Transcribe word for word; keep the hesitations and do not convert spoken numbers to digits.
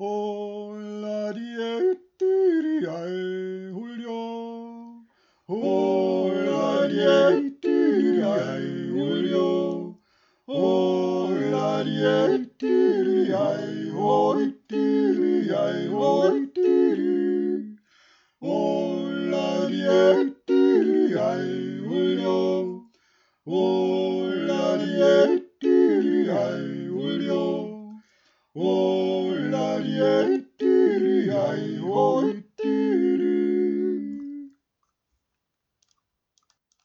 Olarié, tiriae, Julio. Olarié, tiriae, Julio. Olarié, tiriae, oi, tiriae, oi, tiri. Olarié, tiriae, Julio.